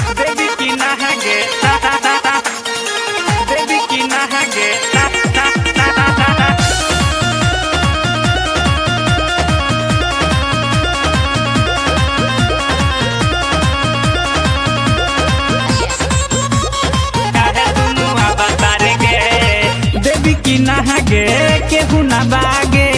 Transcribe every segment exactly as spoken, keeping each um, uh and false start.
Baby kinahage, ta ta ta ta. Baby kinahage, ta ta ta ta ta. काहे तुनु अवतार गे, देवी kinahage, केहू ना बागे,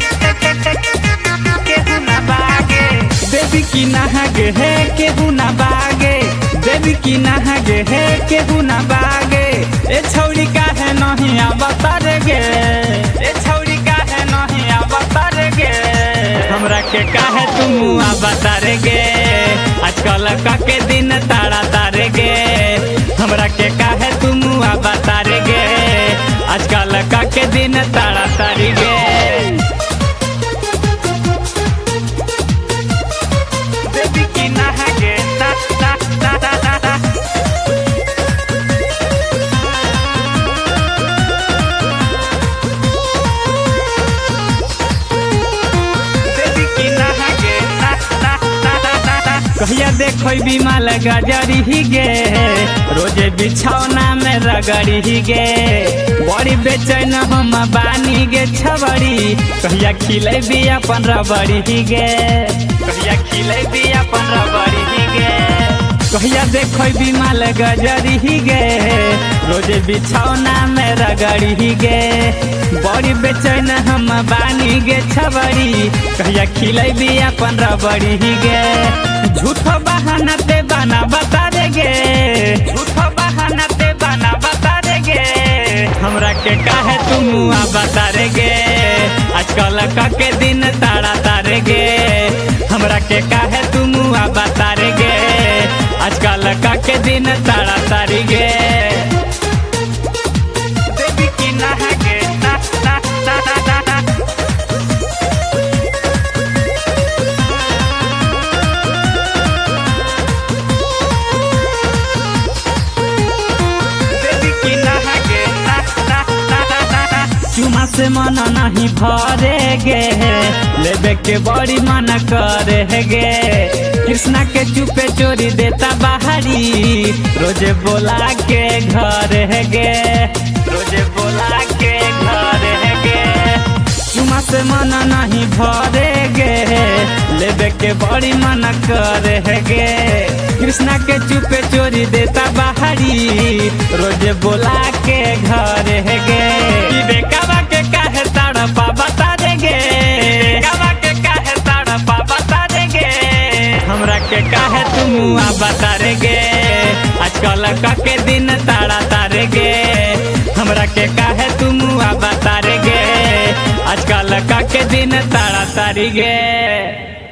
केहू ना बागे। देवी kinahage है केहू ना बागे, देवी kinahage है केहू ना बागे। ए छौरी काहे नहीं अवतार गे, ए छौरी काहे नहीं अवतार गे। हमरा के काहे तुम अवतार गे, आजकल का के दिन तारा तार गे। हमरा के काहे तुम अवतार गे, आजकल का के दिन तारा तारी गे। Baby kinahage, ta ta ta ta ta ta. Baby kinahage, ta ta ta ta ta ta. कहिया देखो बिमाल गजरी ही गे, रोजे बिछौना में रगड़ी ही गे। बड़ी बेचैन हम बानी गे छबड़ी, कहिया खिले भी अपन रबड़ी ही गे, कहिया खिले भी अपन रबड़ी ही गे। कहिया देखो बिमाल गजरी ही गे, रोजे बिछौना में रगड़ी ही गे। बड़ी बेचैन हम बानी गे छबड़ी, कहिया खिले भी अपन रबड़ी ही गे। झूठो बहाना ते बना बता देगे, झूठो बहाना ते बना बता देगे। हमरा के काहे तुम बता देगे, आजकल का के दिन तारा तारे गे। हमरा के काहे तुम बता देगे, आजकल का के दिन तारा तारी गे। Baby kinahage, ta ta ta ta ta ta. Baby kinahage, ta ta ta ta ta ta. चुमा से मन नहीं भरेगे, लेबे के बड़ी मन करेगे। कृष्णा के चुपे चोरी देता बाहरी, रोजे बोला के घर है गे, रोजे बोला के घर है गे। चुमा से मन नहीं भरेगे, लेबे के बड़ी मन करेगे। कृष्णा के चुपे चोरी देता बाहरी, रोजे बोला के घर है गे। बेकावा के काहे तड़पा बता देगे, बेकावा के काहे तड़पा बता देगे। हमरा के काहे तुम बता देगे, आजकल का के दिन तारा तारे गे। हमरा के काहे तुम बता देगे, आजकल का के दिन तारा तारी गे।